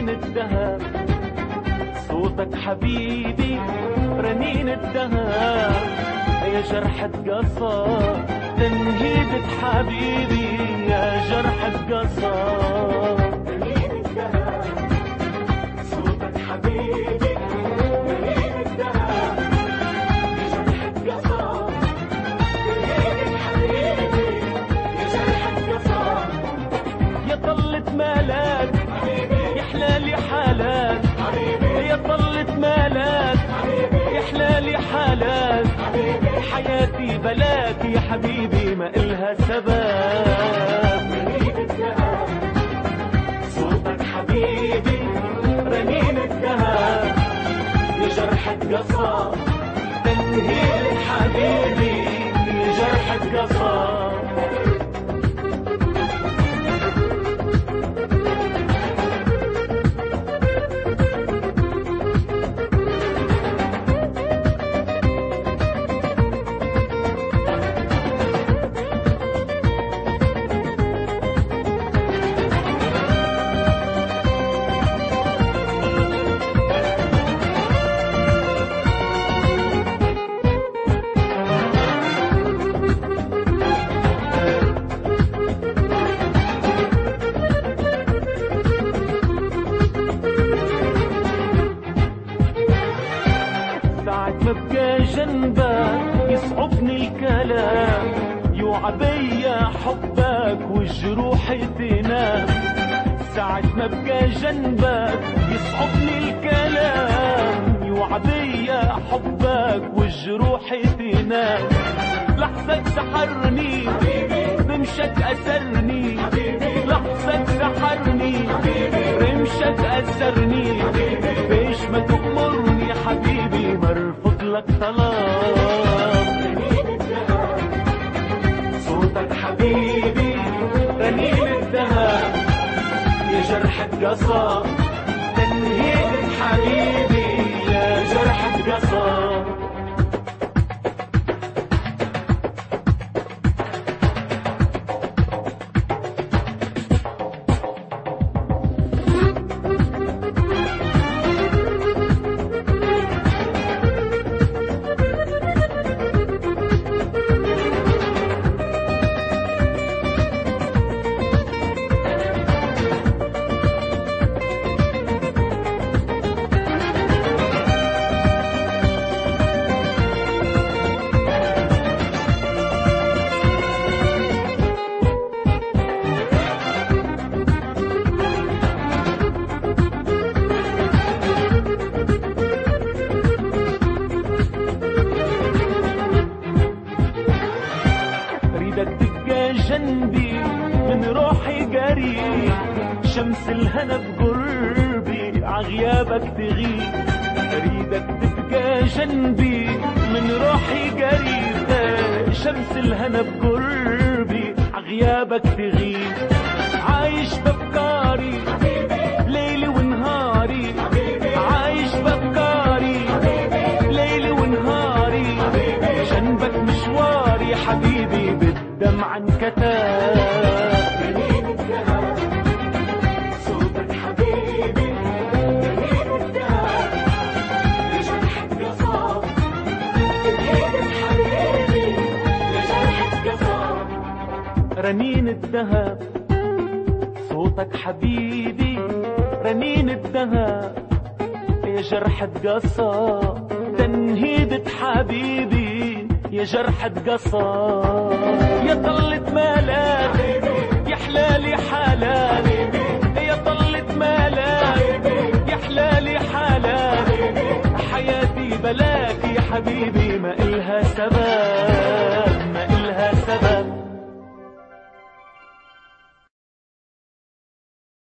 رنين الدهب، صوتك حبيبي رنين الدهب، يا جرحة قصر تنهيدة حبيبي، يا جرحة قصر. رنين الدهب صوتك حبيبي رنين الدهب، يا جرحة قصر تنهيدة حبيبي، يا جرحة قصر. يا طلة مالك يا حلالي حالك، يا طلة مالك يا حلالي حالك، حياتي بلاك يا حبيبي ما إلها سبب. رنين الدهب صوتك حبيبي رنين الدهب، يا جرحة قصر تنهيد حبيبي، يا جرحة قصر. ما بقى جنبك يصعبني الكلام، يوعى بيا حبك والجروح تنام. ساعة ما بقى جنبك يصعبني الكلام، يوعى بيا حبك والجروح تنام. لحظك سحرني رمشك أسرني، لحظك سحرني رمشك أسرني، بيش ما تأمرني حبيبي مرفض لك طلب. رنين الدهب صوتك حبيبي رنين الدهب، يا جرحة قصر تنهيد حبيبي، يا جرحة قصر. جنبي من روحي قريب، شمس الهنا بقربي عغيابك تغيب. اريدك تبقى جنبي من روحي قريب، شمس الهنا بقربي عغيابك تغيب. عايش بفكاري ليلي ونهاري، عايش بفكاري ليلي ونهاري، جنبك مشواري حبيبي بالدمع انكتب. رنين الدهب صوتك حبيبي رنين الدهب، يا جرحة قصر تنهيد حبيبي، يا جرحة قصر. رنين الدهب صوتك حبيبي رنين الدهب، يا جرحة قصر تنهيدة حبيبي، يا جرحة قصر. يا طلة مالك يا حلالي حالك، يا طلة مالك يا حلالي حالك، حياتي بلاك يا حبيبي ما إلها سبب.